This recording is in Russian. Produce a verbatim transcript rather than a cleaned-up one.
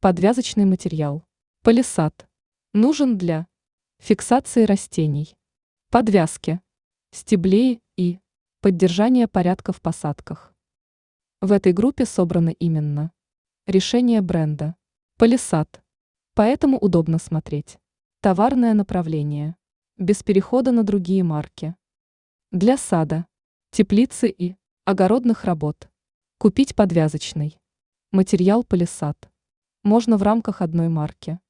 Подвязочный материал. Палисад. Нужен для фиксации растений, подвязки стеблей и поддержания порядка в посадках. В этой группе собраны именно решения бренда Палисад. Поэтому удобно смотреть товарное направление, без перехода на другие марки. Для сада, теплицы и огородных работ купить подвязочный материал Палисад можно в рамках одной марки.